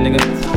nigga.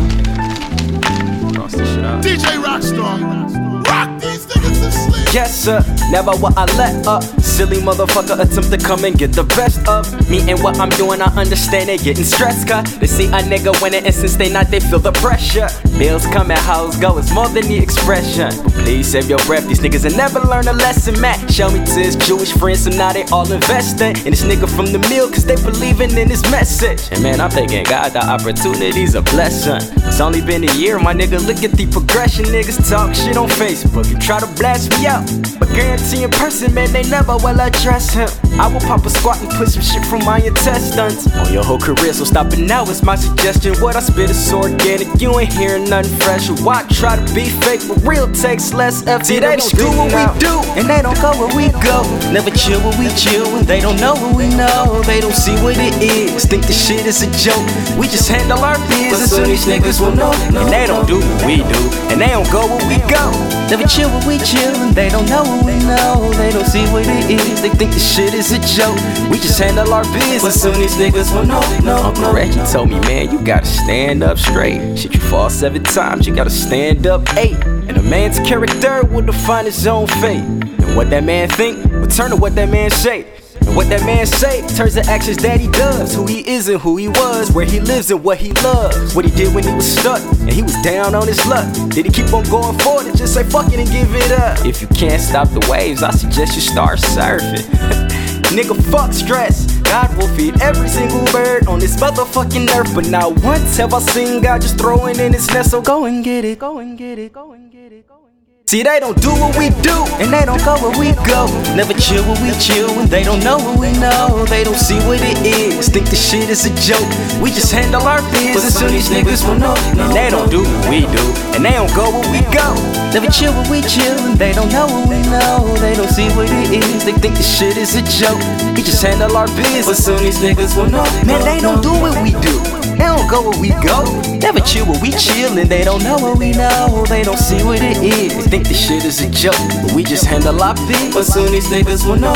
Cross this shit out. DJ Rockstar, rock these niggas to sleep. Yes, sir, never will I let up. Silly motherfucker attempt to come and get the best of me and what I'm doing. I understand they getting stressed, cause they see a nigga winning, and since they not, they feel the pressure. Bills come and hoes go, it's more than the expression. But please save your breath, these niggas ain't never learn a lesson. Matt show me to his Jewish friends, so now they all investing in this nigga from the mill, cause they believing in his message. And man, I'm thanking God, the opportunity's a blessing. It's only been a year, my nigga, look at the progression. Niggas talk shit on Facebook and try to blast me out, but guarantee in person, man, they never will address him. I will pop a squat and put some shit from my intestines on your whole career, so stop it now, it's my suggestion. What I spit is so organic, you ain't hearing nothing fresh. Why try to be fake, but real takes less effort. See, they don't do what we do, and they don't go where we go. Never chill where we chill, and they don't know what we know. They don't see what it is, think the shit is a joke. We just handle our business, so these niggas will know. And they don't do what we do, and they don't go where we go. Never chill where we chill, and they don't know what we know. They don't see what it is, they think the shit is a joke. We just handle our business, but soon these niggas will know. Uncle Reggie told me, man, you gotta stand up straight. Shit, you fall 7 times, you gotta stand up 8. And a man's character will define his own fate. And what that man think will turn to what that man say. And what that man say turns to actions that he does. Who he is and who he was, where he lives and what he loves. What he did when he was stuck and he was down on his luck. Did he keep on going forward and just say fuck it and give it up? If you can't stop the waves, I suggest you start surfing. Nigga, fuck stress. God will feed every single bird on this motherfucking earth, but not once have I seen God just throwing in his net. So go and get it, go and get it, go and get it, go and get it. See, they don't do what we do, and they don't go where we go. Never chill where we chill, and they don't know what we know. They don't see what it is, think the shit is a joke. We just handle our business, so these niggas will know. And they don't do what we do, and they don't go where we go. Never chill where we chill, and they don't know what we know. They don't see what it is, they think the shit is a joke. We just handle our business, but soon these niggas will know. Man, they don't do what we do, they don't go where we go. Never chill where we chill, and they don't know what we know. They don't see what it is, they think the shit is a joke, but we just handle our business, but soon these niggas will know.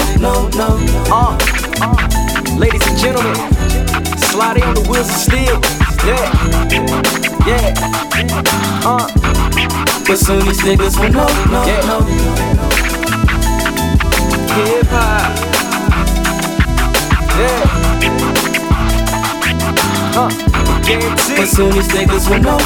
Ladies and gentlemen, sliding on the wheels of steel. Yeah. But soon these niggas will know. Hip hop. But soon these niggas will know.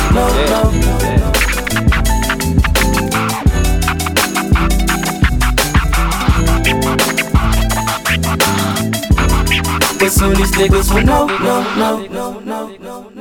But soon these niggas will know.